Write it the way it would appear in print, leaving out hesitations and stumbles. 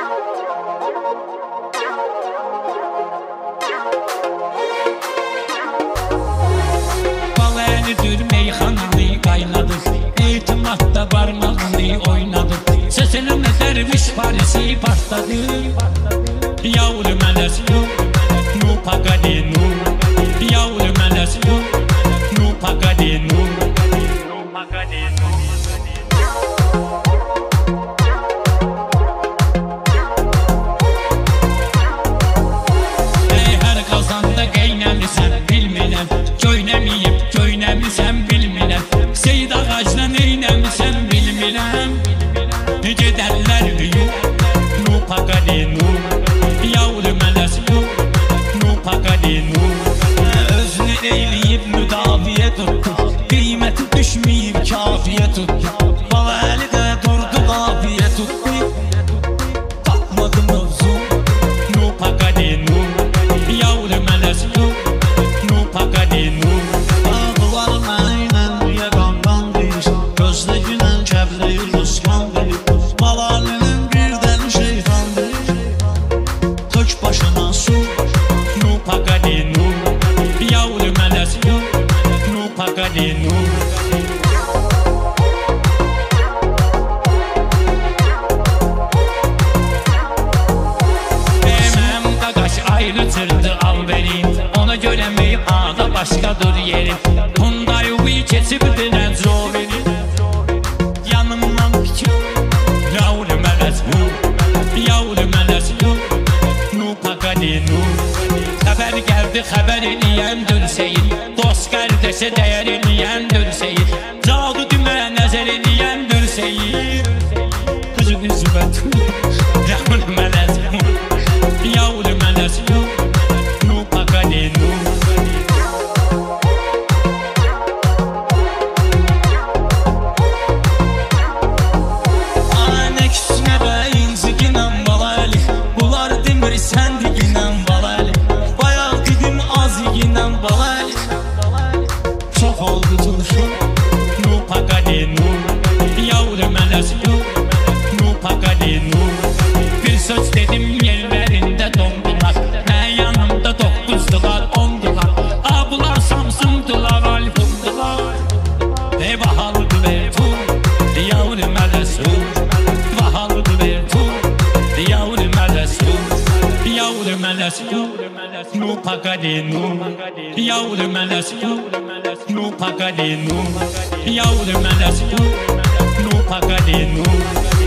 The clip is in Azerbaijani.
Balelidir meyxanalı qaynadır, etimadda barmağını oynadır. Sesini derviş Farisi partladır. Yavru mələs nu pagadi nu. Yavru mələs nu pagadi nu. Hər qazanda qeynəmisən bilmirəm, göynəmiyib göynəmisən bilmirəm. Seyid ağacla neynəmisən bilmirəm. Gedərlər nu pagadi nu. Yavru mələs nu pagadi nu. Özünü eyləyib müdafiə tutdu, qiyməti düşməyib kafiyə tutdu. Bala əli də durdu qafiyə tutdu. Tapmadı mövzu nu pagadi nu. Yavru mələs nu pagadi nu. Ağlar mənlə niyə qanqan deyir, gözlə günən kəbləyir ruslan deyir. Balalinin birdən şeytan deyir, tök başına su nu pagadi nu. Yavru mələs nu pagadi nu. Mənim qaqaş ayrıtırdı alverin, ona görə meyxada başqadır yerim. Hyundai keçibdir Range Rover'in yanımdan fikir. Yavru mələs yavru mələs nu pagadi nu. Xəbər gəldi, xəbər eləyəndir seyir. Dost qardeşə dəyər eləyəndir seyir. Cadu düməyə nəzər eləyəndir seyir. Qızı üzümə yavru mələs yavru mələs nu pagadi nu. Anə küsünə və inciginən balali, bunlar demir sən diginən balali. Bayaq dedim az iginən balali, çox oldu turşu nu pagadi nu. Yavru mələs nu pagadi nu. Bir söz dedim yerlərində dondular, mən yanımda 9'dular 10'dular. Bunlar Samsun'dular, Alpum'dular. Vahalıdı vertu yavru mələs vahalıdı vertu yavru mələs yavru mələs nu pagadi nu. Yavru mələs nu pagadi nu. Yavru mələs nu pagadi nu.